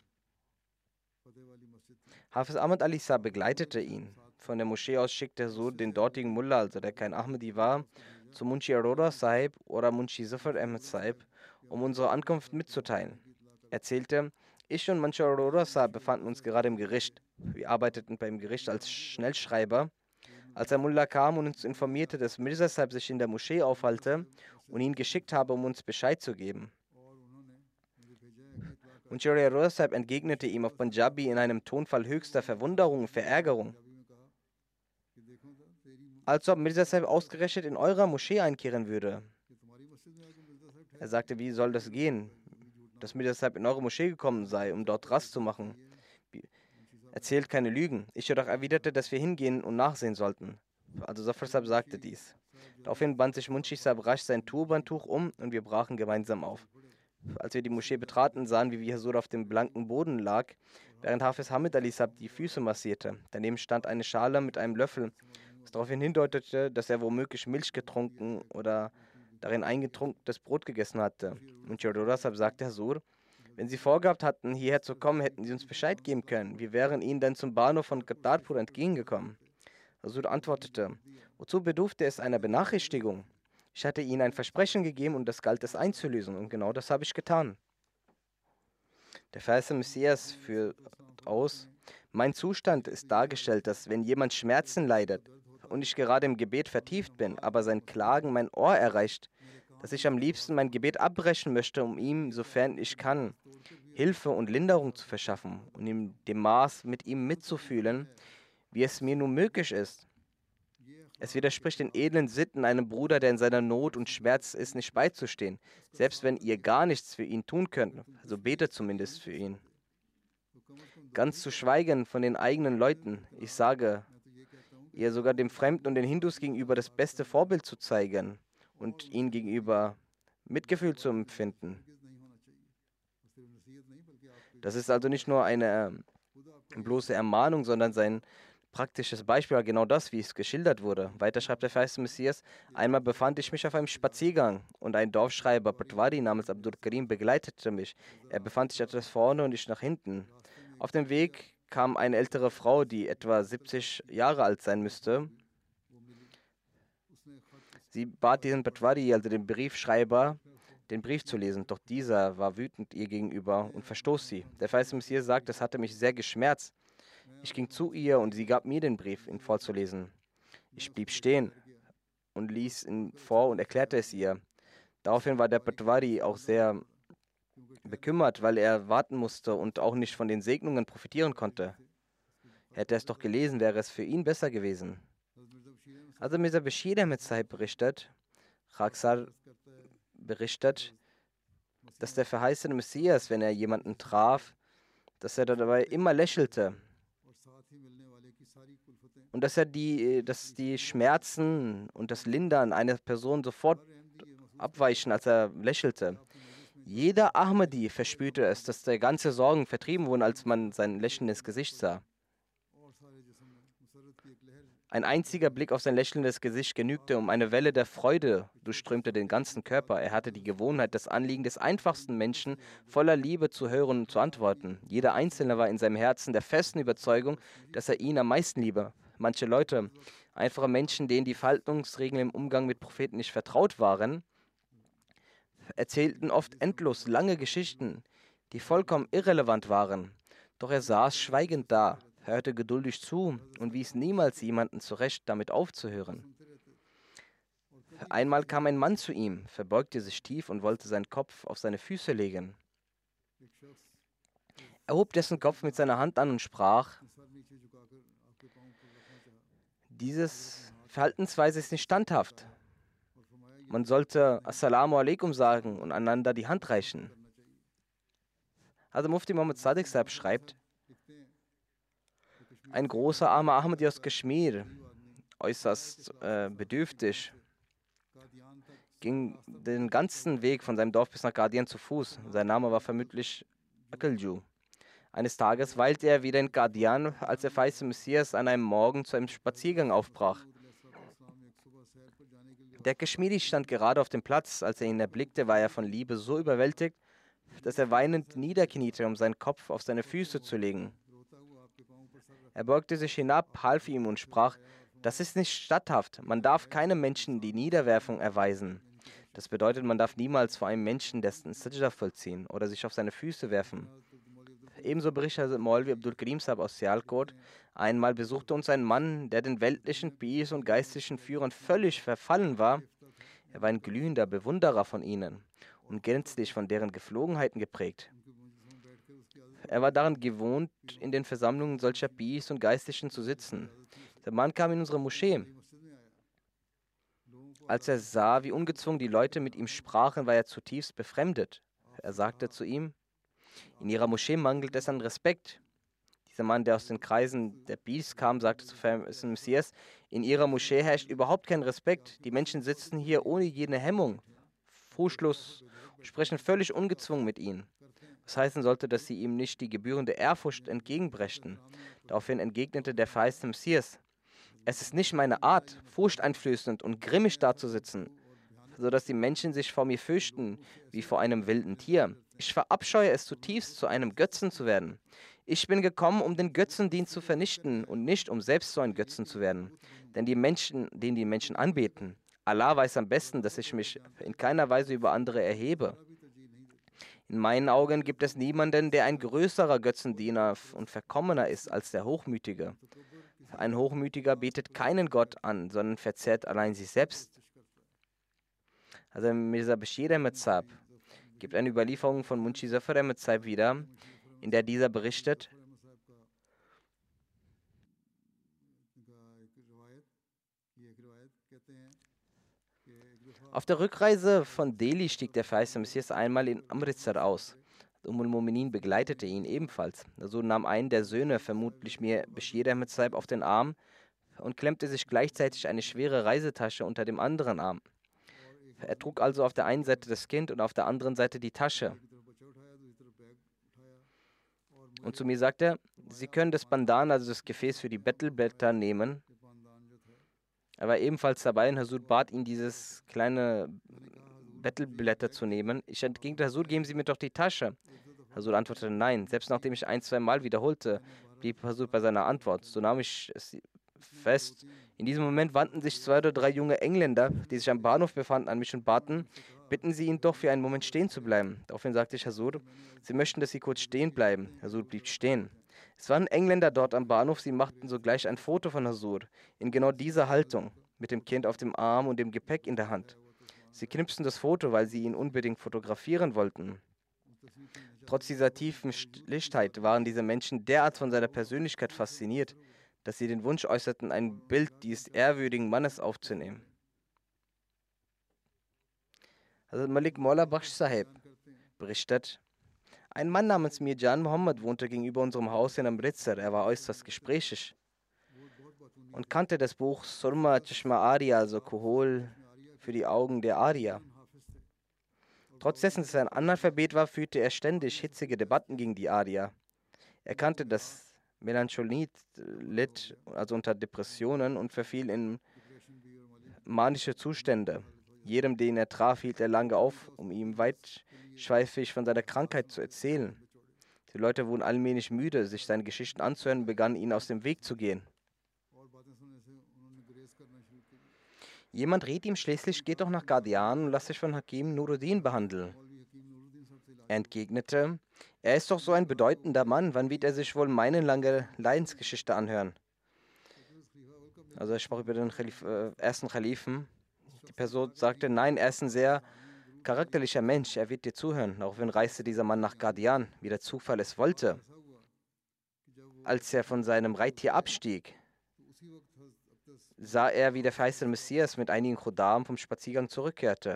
Hafiz Ahmad Ali Sahib begleitete ihn. Von der Moschee aus schickte Hazur den dortigen Mullah, also der kein Ahmadi war, zu Munshi Aroda Sahib oder Munshi Zafar Ahmad Sahib, um unsere Ankunft mitzuteilen. Er erzählte, ich und Munshi Aroda Sahib befanden uns gerade im Gericht. Wir arbeiteten beim Gericht als Schnellschreiber. Als der Mullah kam und uns informierte, dass Mirza Sahib sich in der Moschee aufhalte und ihn geschickt habe, um uns Bescheid zu geben. Munshi Aroda Sahib entgegnete ihm auf Punjabi in einem Tonfall höchster Verwunderung und Verärgerung. Als ob Mirza Sahib ausgerechnet in eurer Moschee einkehren würde. Er sagte, wie soll das gehen, dass Mirza Sahib in eure Moschee gekommen sei, um dort Rast zu machen? Erzählt keine Lügen. Ich jedoch erwiderte, dass wir hingehen und nachsehen sollten. Also Zafar Sahib sagte dies. Daraufhin band sich Munshi Sahib rasch sein Turbantuch um und wir brachen gemeinsam auf. Als wir die Moschee betraten, sahen wir, wie Hazur auf dem blanken Boden lag, während Hafiz Hamid Ali Sahib die Füße massierte. Daneben stand eine Schale mit einem Löffel, was daraufhin hindeutete, dass er womöglich Milch getrunken oder darin eingetrunkenes Brot gegessen hatte. Munshi Aroda Sahib sagte Hazur, wenn Sie vorgehabt hatten, hierher zu kommen, hätten Sie uns Bescheid geben können. Wir wären Ihnen dann zum Bahnhof von Kartarpur entgegengekommen. Hazur antwortete, wozu bedurfte es einer Benachrichtigung? Ich hatte Ihnen ein Versprechen gegeben und das galt es einzulösen und genau das habe ich getan. Der verheißene Messias führt aus, mein Zustand ist dargestellt, dass wenn jemand Schmerzen leidet und ich gerade im Gebet vertieft bin, aber sein Klagen mein Ohr erreicht, dass ich am liebsten mein Gebet abbrechen möchte, um ihm, sofern ich kann, Hilfe und Linderung zu verschaffen und in dem Maß mit ihm mitzufühlen, wie es mir nun möglich ist. Es widerspricht den edlen Sitten, einem Bruder, der in seiner Not und Schmerz ist, nicht beizustehen, selbst wenn ihr gar nichts für ihn tun könnt, also betet zumindest für ihn. Ganz zu schweigen von den eigenen Leuten, ich sage, ihr sogar dem Fremden und den Hindus gegenüber das beste Vorbild zu zeigen und ihnen gegenüber Mitgefühl zu empfinden. Das ist also nicht nur eine bloße Ermahnung, sondern sein praktisches Beispiel war genau das, wie es geschildert wurde. Weiter schreibt der verheißene Messias, einmal befand ich mich auf einem Spaziergang und ein Dorfschreiber Patwari namens Abdul Karim begleitete mich. Er befand sich etwas vorne und ich nach hinten. Auf dem Weg kam eine ältere Frau, die etwa 70 Jahre alt sein müsste. Sie bat diesen Patwari, also den Briefschreiber, den Brief zu lesen, doch dieser war wütend ihr gegenüber und verstoß sie. Der Verheißene Messias sagt, das hatte mich sehr geschmerzt. Ich ging zu ihr und sie gab mir den Brief, ihn vorzulesen. Ich blieb stehen und ließ ihn vor und erklärte es ihr. Daraufhin war der Patwari auch sehr bekümmert, weil er warten musste und auch nicht von den Segnungen profitieren konnte. Hätte er es doch gelesen, wäre es für ihn besser gewesen. Also Mirza Bashir Ahmed Sahib berichtet, Khaksar berichtet, dass der verheißene Messias, wenn er jemanden traf, dass er dabei immer lächelte und dass die Schmerzen und das Lindern einer Person sofort abweichen, als er lächelte. Jeder Ahmadi verspürte es, dass der ganze Sorgen vertrieben wurden, als man sein lächelndes Gesicht sah. Ein einziger Blick auf sein lächelndes Gesicht genügte, um eine Welle der Freude durchströmte den ganzen Körper. Er hatte die Gewohnheit, das Anliegen des einfachsten Menschen voller Liebe zu hören und zu antworten. Jeder Einzelne war in seinem Herzen der festen Überzeugung, dass er ihn am meisten liebe. Manche Leute, einfache Menschen, denen die Verhaltensregeln im Umgang mit Propheten nicht vertraut waren, erzählten oft endlos lange Geschichten, die vollkommen irrelevant waren. Doch er saß schweigend da, hörte geduldig zu und wies niemals jemanden zurecht, damit aufzuhören. Einmal kam ein Mann zu ihm, verbeugte sich tief und wollte seinen Kopf auf seine Füße legen. Er hob dessen Kopf mit seiner Hand an und sprach: Dieses Verhaltensweise ist nicht standhaft. Man sollte Assalamu alaikum sagen und einander die Hand reichen. Also Mufti Muhammad Sadiq Sahib schreibt, ein großer armer Ahmadi aus Kaschmir, äußerst bedürftig, ging den ganzen Weg von seinem Dorf bis nach Qadian zu Fuß. Sein Name war vermutlich Akalju. Eines Tages weilte er wieder in Qadian, als der verheißene Messias an einem Morgen zu einem Spaziergang aufbrach. Der Kaschmiri stand gerade auf dem Platz. Als er ihn erblickte, war er von Liebe so überwältigt, dass er weinend niederkniete, um seinen Kopf auf seine Füße zu legen. Er beugte sich hinab, half ihm und sprach: Das ist nicht statthaft. Man darf keinem Menschen die Niederwerfung erweisen. Das bedeutet, man darf niemals vor einem Menschen dessen Sajda vollziehen oder sich auf seine Füße werfen. Ebenso berichtet Maulvi Abdul Karim Sahib aus Sialkot: Einmal besuchte uns ein Mann, der den weltlichen Pirs und geistlichen Führern völlig verfallen war. Er war ein glühender Bewunderer von ihnen und gänzlich von deren Geflogenheiten geprägt. Er war daran gewohnt, in den Versammlungen solcher Pirs und Geistlichen zu sitzen. Der Mann kam in unsere Moschee. Als er sah, wie ungezwungen die Leute mit ihm sprachen, war er zutiefst befremdet. Er sagte zu ihm: In ihrer Moschee mangelt es an Respekt. Dieser Mann, der aus den Kreisen der Pirs kam, sagte zu Messias: In ihrer Moschee herrscht überhaupt kein Respekt. Die Menschen sitzen hier ohne jede Hemmung, Vorschluss und sprechen völlig ungezwungen mit ihnen. Was heißen sollte, dass sie ihm nicht die gebührende Ehrfurcht entgegenbrächten. Daraufhin entgegnete der verheißene Messias: Es ist nicht meine Art, furchteinflößend und grimmig dazusitzen, sodass die Menschen sich vor mir fürchten, wie vor einem wilden Tier. Ich verabscheue es zutiefst, zu einem Götzen zu werden. Ich bin gekommen, um den Götzendienst zu vernichten und nicht, um selbst so ein Götzen zu werden. Denn die Menschen, den die Menschen anbeten, Allah weiß am besten, dass ich mich in keiner Weise über andere erhebe. In meinen Augen gibt es niemanden, der ein größerer Götzendiener und Verkommener ist als der Hochmütige. Ein Hochmütiger betet keinen Gott an, sondern verzehrt allein sich selbst. Also Mirza Bashir Ahmed Sahib gibt eine Überlieferung von Munshi Zafar Ahmed Sahib wieder, in der dieser berichtet: Auf der Rückreise von Delhi stieg der verheißene Messias einmal in Amritsar aus. Al-Mu'minin begleitete ihn ebenfalls. So nahm einen der Söhne, vermutlich mir Bashir Ahmed Sahib, auf den Arm und klemmte sich gleichzeitig eine schwere Reisetasche unter dem anderen Arm. Er trug also auf der einen Seite das Kind und auf der anderen Seite die Tasche. Und zu mir sagte er: Sie können das Bandan, also das Gefäß für die Bettelblätter, nehmen. Er war ebenfalls dabei und Hazur bat ihn, dieses kleine Bettelblätter zu nehmen. Ich entgegnete: Hazur, geben Sie mir doch die Tasche. Hazur antwortete nein. Selbst nachdem ich ein, zwei Mal wiederholte, blieb Hazur bei seiner Antwort. So nahm ich es fest. In diesem Moment wandten sich zwei oder drei junge Engländer, die sich am Bahnhof befanden, an mich und baten, bitten Sie ihn doch für einen Moment stehen zu bleiben. Daraufhin sagte ich Hazur, Sie möchten, dass Sie kurz stehen bleiben. Hazur blieb stehen. Es waren Engländer dort am Bahnhof, sie machten sogleich ein Foto von Hazur, in genau dieser Haltung, mit dem Kind auf dem Arm und dem Gepäck in der Hand. Sie knipsten das Foto, weil sie ihn unbedingt fotografieren wollten. Trotz dieser tiefen Schlichtheit waren diese Menschen derart von seiner Persönlichkeit fasziniert, dass sie den Wunsch äußerten, ein Bild dieses ehrwürdigen Mannes aufzunehmen. Hazrat Malik Maula Bakhsh Sahib berichtet, ein Mann namens Mirjan Muhammad wohnte gegenüber unserem Haus in Amritsar. Er war äußerst gesprächig und kannte das Buch Surma Chashma Arya, also Kohol für die Augen der Arya. Trotz dessen, dass er ein Analphabet war, führte er ständig hitzige Debatten gegen die Arya. Er kannte das Melancholie, litt also unter Depressionen und verfiel in manische Zustände. Jedem, den er traf, hielt er lange auf, um ihm weitschweifig von seiner Krankheit zu erzählen. Die Leute wurden allmählich müde, sich seine Geschichten anzuhören und begannen, ihn aus dem Weg zu gehen. Jemand riet ihm schließlich, geht doch nach Qadian und lass sich von Hakim Nuruddin behandeln. Er entgegnete, er ist doch so ein bedeutender Mann, wann wird er sich wohl meine lange Leidensgeschichte anhören? Also er sprach über den ersten Kalifen. Die Person sagte, nein, er ist ein sehr charakterlicher Mensch, er wird dir zuhören. Daraufhin reiste dieser Mann nach Qadian, wie der Zufall es wollte. Als er von seinem Reittier abstieg, sah er, wie der verheißene Messias mit einigen Khuddam vom Spaziergang zurückkehrte.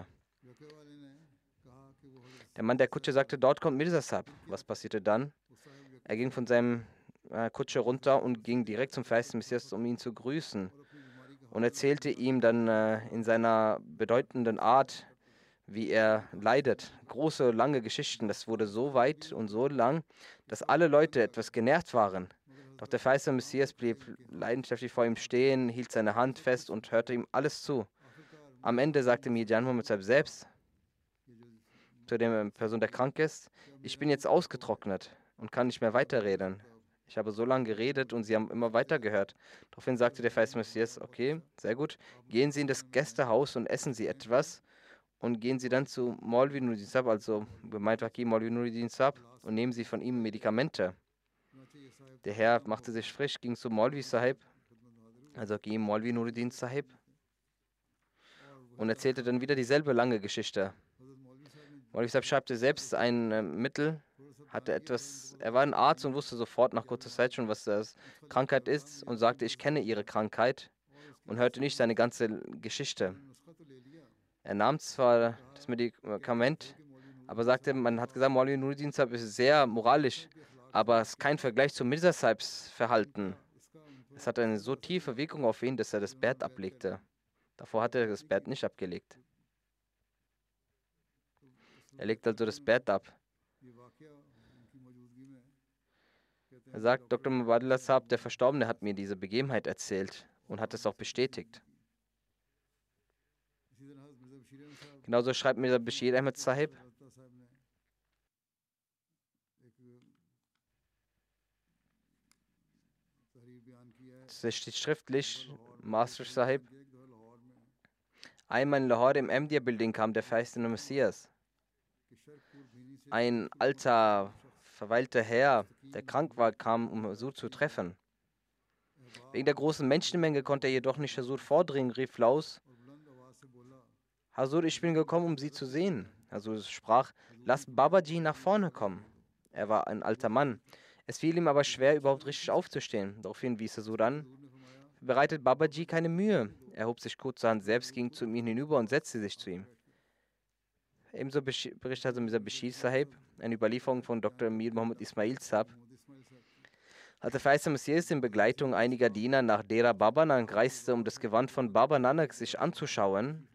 Der Mann der Kutsche sagte, dort kommt Mirza Sahib. Was passierte dann? Er ging von seinem Kutsche runter und ging direkt zum verheißenen Messias, um ihn zu grüßen. Und erzählte ihm dann in seiner bedeutenden Art, wie er leidet. Große, lange Geschichten. Das wurde so weit und so lang, dass alle Leute etwas genervt waren. Doch der verheißene Messias blieb leidenschaftlich vor ihm stehen, hielt seine Hand fest und hörte ihm alles zu. Am Ende sagte Mirjan Muhammad Sahib selbst zu der Person, der krank ist, ich bin jetzt ausgetrocknet und kann nicht mehr weiterreden. Ich habe so lange geredet und sie haben immer weiter gehört. Daraufhin sagte der verheißene Messias, okay, sehr gut, gehen Sie in das Gästehaus und essen Sie etwas und gehen Sie dann zu Maulvi Nuruddin Sahib, also gemeint Hakim Maulvi Nuruddin Sahib, und nehmen Sie von ihm Medikamente. Der Herr machte sich frisch, ging zu Maulvi Sahib, also Hakim Maulvi Nuruddin Sahib, und erzählte dann wieder dieselbe lange Geschichte. Maulvi Sahib schreibte selbst ein Mittel, er war ein Arzt und wusste sofort nach kurzer Zeit schon, was das Krankheit ist, und sagte, ich kenne Ihre Krankheit, und hörte nicht seine ganze Geschichte. Er nahm zwar das Medikament, aber sagte, man hat gesagt, Maulvi Nuruddin Sahib ist sehr moralisch, aber es ist kein Vergleich zu Mirza Sahibs Verhalten. Es hatte eine so tiefe Wirkung auf ihn, dass er das Bett ablegte. Davor hatte er das Bett nicht abgelegt. Er legte also das Bett ab. Er sagt, Dr. Mubadillah Sahib, der Verstorbene, hat mir diese Begebenheit erzählt und hat es auch bestätigt. Genauso schreibt Mirza Bashir Ahmed Sahib. Das steht schriftlich, Master Sahib. Einmal in Lahore im Ahmadiyya Building kam der verheißene Messias. Ein alter, verweilter Herr, der krank war, kam, um Hazur zu treffen. Wegen der großen Menschenmenge konnte er jedoch nicht Hazur vordringen, rief laut, Hazur, ich bin gekommen, um Sie zu sehen. Hazur sprach, lass Babaji nach vorne kommen. Er war ein alter Mann. Es fiel ihm aber schwer, überhaupt richtig aufzustehen. Daraufhin wies Hazur an, bereitet Babaji keine Mühe. Er hob sich kurzerhand selbst, ging zu ihm hinüber und setzte sich zu ihm. Ebenso berichtet Mirza Bashir Sahib, eine Überlieferung von Dr. Mir Muhammad Ismail Sahib. Als der verheißene Messias in Begleitung einiger Diener nach Dera Baba Nanak reiste, um das Gewand von Baba Nanak sich anzuschauen,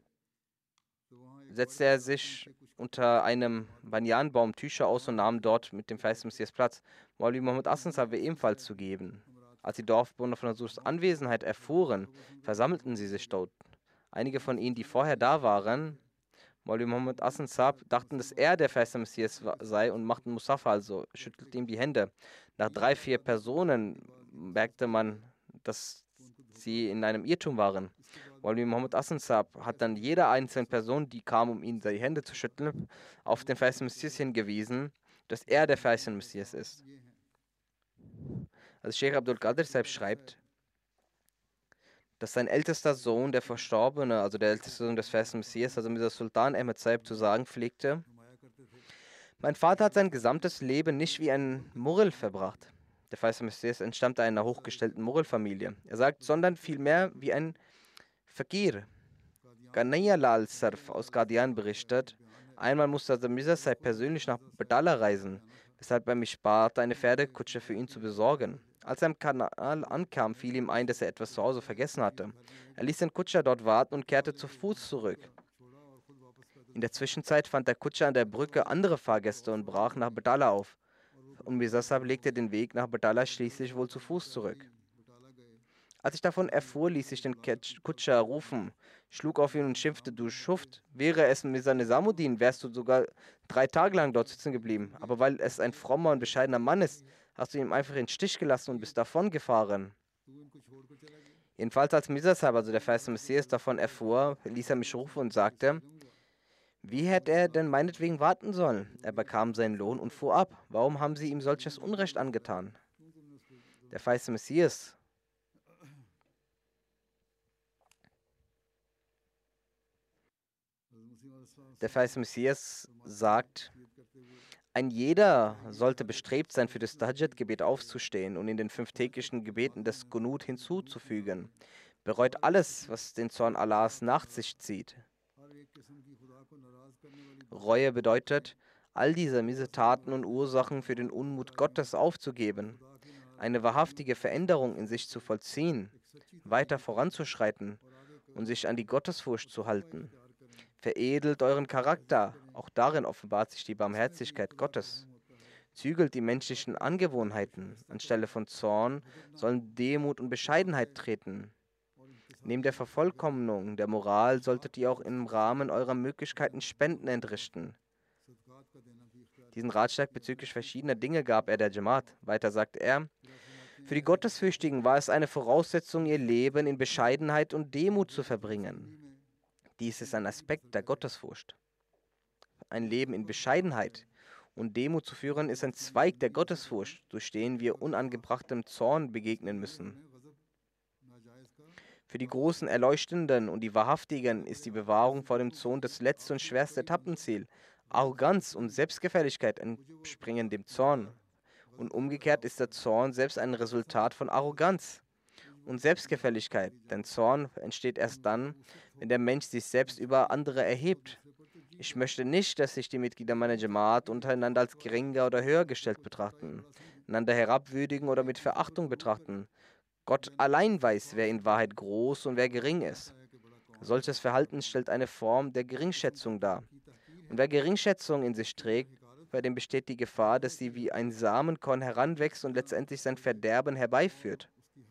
setzte er sich unter einem Banyanbaum Tücher aus und nahm dort mit dem verheißenen Messias Platz. Maulvi Muhammad Aslan Sahib ebenfalls zu geben. Als die Dorfbewohner von Hazurs Anwesenheit erfuhren, versammelten sie sich dort. Einige von ihnen, die vorher da waren, Maulvi Muhammad Asen Saab dachten, dass er der verheißene Messias sei und machten Musafa, also schüttelte ihm die Hände. Nach 3, 4 Personen merkte man, dass sie in einem Irrtum waren. Maulvi Muhammad Asen Saab hat dann jeder einzelnen Person, die kam, um ihnen die Hände zu schütteln, auf den verheißenen Messias hingewiesen, dass er der verheißene Messias ist. Also Sheikh Abdul Qadir selbst schreibt, dass sein ältester Sohn, der Verstorbene, also der älteste Sohn des verheißenen Messias, also Mirza Sultan Ahmed Saib, zu sagen pflegte: Mein Vater hat sein gesamtes Leben nicht wie ein Murrel verbracht. Der verheißene Messias entstammte einer hochgestellten Murrel-Familie. Er sagt, sondern vielmehr wie ein Fakir. Ganaya Lal Sarf aus Qadian berichtet, einmal musste also Mirza Saib persönlich nach Badala reisen, weshalb er mich bat, eine Pferdekutsche für ihn zu besorgen. Als er am Kanal ankam, fiel ihm ein, dass er etwas zu Hause vergessen hatte. Er ließ den Kutscher dort warten und kehrte zu Fuß zurück. In der Zwischenzeit fand der Kutscher an der Brücke andere Fahrgäste und brach nach Badala auf. Und Mirza Saib legte den Weg nach Badala schließlich wohl zu Fuß zurück. Als ich davon erfuhr, ließ ich den Kutscher rufen, schlug auf ihn und schimpfte: Du Schuft, wäre es Mirza Nizamuddin, wärst du sogar 3 Tage lang dort sitzen geblieben. Aber weil es ein frommer und bescheidener Mann ist, hast du ihn einfach in den Stich gelassen und bist davon gefahren. Jedenfalls als Mirza Saib, also der verheißene Messias, davon erfuhr, ließ er mich rufen und sagte, wie hätte er denn meinetwegen warten sollen? Er bekam seinen Lohn und fuhr ab. Warum haben sie ihm solches Unrecht angetan? Der verheißene Messias sagt, ein jeder sollte bestrebt sein, für das Tahajjud-Gebet aufzustehen und in den 5-tägigen Gebeten das Qunut hinzuzufügen. Bereut alles, was den Zorn Allahs nach sich zieht. Reue bedeutet, all diese Missetaten und Ursachen für den Unmut Gottes aufzugeben, eine wahrhaftige Veränderung in sich zu vollziehen, weiter voranzuschreiten und sich an die Gottesfurcht zu halten. Veredelt euren Charakter, auch darin offenbart sich die Barmherzigkeit Gottes. Zügelt die menschlichen Angewohnheiten, anstelle von Zorn sollen Demut und Bescheidenheit treten. Neben der Vervollkommnung der Moral solltet ihr auch im Rahmen eurer Möglichkeiten Spenden entrichten. Diesen Ratschlag bezüglich verschiedener Dinge gab er der Jamaat. Weiter sagt er, für die Gottesfürchtigen war es eine Voraussetzung, ihr Leben in Bescheidenheit und Demut zu verbringen. Dies ist ein Aspekt der Gottesfurcht. Ein Leben in Bescheidenheit und Demut zu führen, ist ein Zweig der Gottesfurcht, durch den wir unangebrachtem Zorn begegnen müssen. Für die großen Erleuchtenden und die Wahrhaftigen ist die Bewahrung vor dem Zorn das letzte und schwerste Etappenziel. Arroganz und Selbstgefälligkeit entspringen dem Zorn. Und umgekehrt ist der Zorn selbst ein Resultat von Arroganz und Selbstgefälligkeit. Denn Zorn entsteht erst dann, wenn der Mensch sich selbst über andere erhebt. Ich möchte nicht, dass sich die Mitglieder meiner Jamaat untereinander als geringer oder höher gestellt betrachten, einander herabwürdigen oder mit Verachtung betrachten. Gott allein weiß, wer in Wahrheit groß und wer gering ist. Solches Verhalten stellt eine Form der Geringschätzung dar. Und wer Geringschätzung in sich trägt, bei dem besteht die Gefahr, dass sie wie ein Samenkorn heranwächst und letztendlich sein Verderben herbeiführt.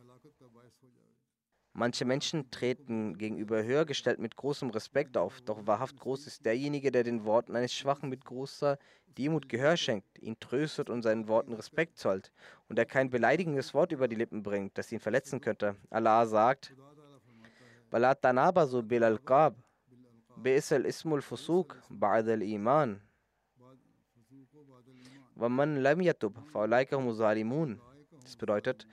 Manche Menschen treten gegenüber Höhergestellten mit großem Respekt auf, doch wahrhaft groß ist derjenige, der den Worten eines Schwachen mit großer Demut Gehör schenkt, ihn tröstet und seinen Worten Respekt zollt und der kein beleidigendes Wort über die Lippen bringt, das ihn verletzen könnte. Allah sagt, Bala tanabazu bil alqab, bi'sal ismul fusuq ba'da al-iman, wa man lam yatub fa ulaika humu zalimun. Das bedeutet,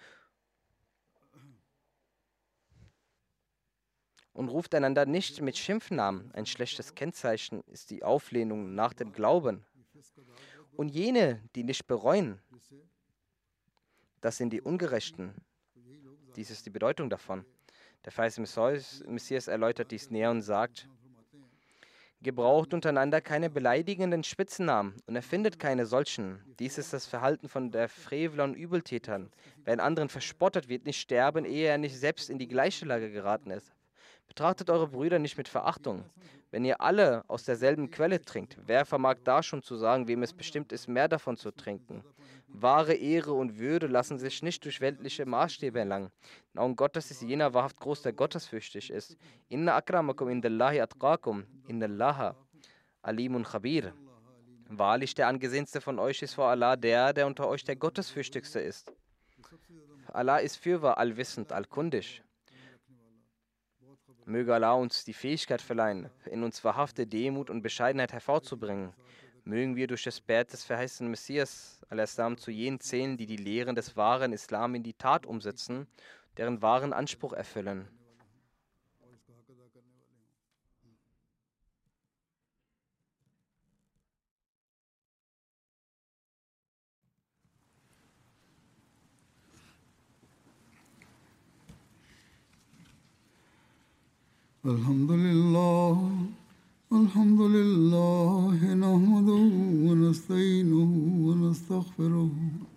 und ruft einander nicht mit Schimpfnamen. Ein schlechtes Kennzeichen ist die Auflehnung nach dem Glauben. Und jene, die nicht bereuen, das sind die Ungerechten. Dies ist die Bedeutung davon. Der verheißene Messias erläutert dies näher und sagt, gebraucht untereinander keine beleidigenden Spitzennamen und erfindet keine solchen. Dies ist das Verhalten von der Frevler und Übeltätern. Wer einen anderen verspottet, wird nicht sterben, ehe er nicht selbst in die gleiche Lage geraten ist. Betrachtet eure Brüder nicht mit Verachtung. Wenn ihr alle aus derselben Quelle trinkt, wer vermag da schon zu sagen, wem es bestimmt ist, mehr davon zu trinken? Wahre Ehre und Würde lassen sich nicht durch weltliche Maßstäbe erlangen. In Augen Gottes ist jener wahrhaft groß, der gottesfürchtig ist. Inna akramakum indallahi atqakum. Innallaha Alimun Khabir. Wahrlich, der angesehenste von euch ist vor Allah der unter euch der Gottesfürchtigste ist. Allah ist fürwahr allwissend, allkundig. Möge Allah uns die Fähigkeit verleihen, in uns wahrhafte Demut und Bescheidenheit hervorzubringen. Mögen wir durch das Bett des verheißenen Messias al-Islam zu jenen zählen, die die Lehren des wahren Islam in die Tat umsetzen, deren wahren Anspruch erfüllen. الحمد لله نحمده ونستعينه ونستغفره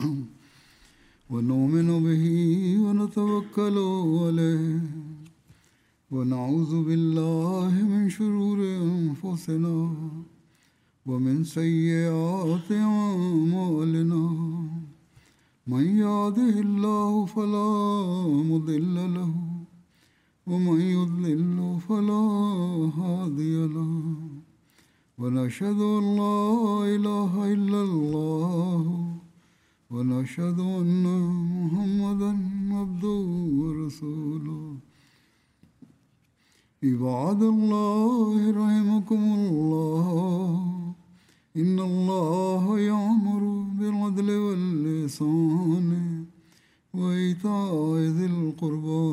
ونؤمن به ونتوكل عليه ونعوذ بالله من شرور أنفسنا ومن سيئات أعمالنا من يهده الله فلا مضل له ومن يضلل فلا هادي له ونشهد أن لا إله إلا الله ونشهد أن محمدا عبده ورسوله عباد الله رحمكم الله إن الله يأمر بالعدل والإحسان وإيتاء ذي القربى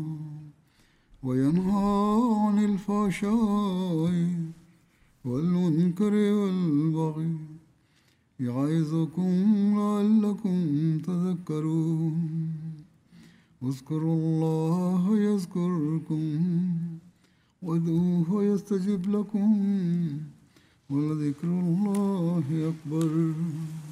وينهى عن الفحشاء والمنكر والبغي يعظكم لعلكم تذكرون اذكروا الله يذكركم وادعوه يستجب لكم ولذكر الله أكبر